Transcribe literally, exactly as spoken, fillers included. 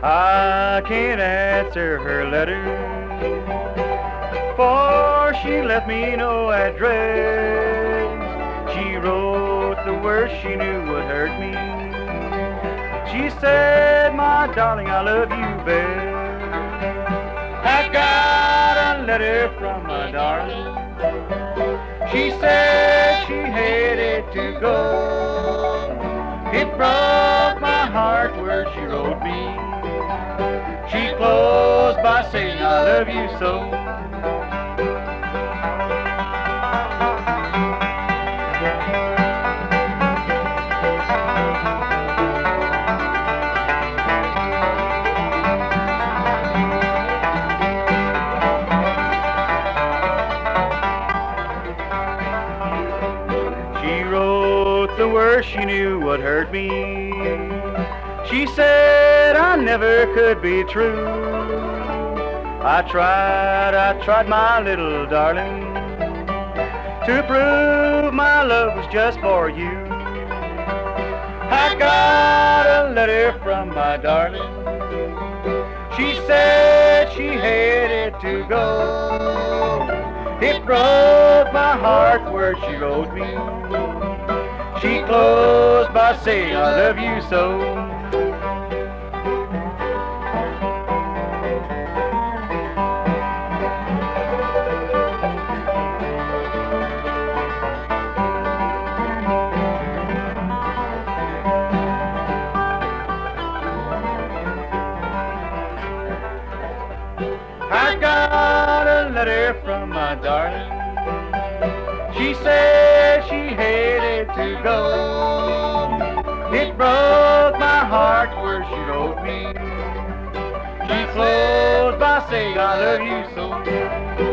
I can't answer her letter, for she left me no address. She wrote the words she knew would hurt me. She said, my darling, I love you best. I got a letter from my darling. She said she hated to go. It broke my heart where she wrote me. She closed by saying, I love you so. She wrote the words she knew would hurt me. She said I never could be true. I tried, I tried, my little darling, to prove my love was just for you. I got a letter from my darling. She said she hated to go. It broke my heart where she wrote me. She closed by saying, I love you so. I got a letter from my darling. She said she hated to go. It broke my heart where she wrote me. She closed by saying, I love you so.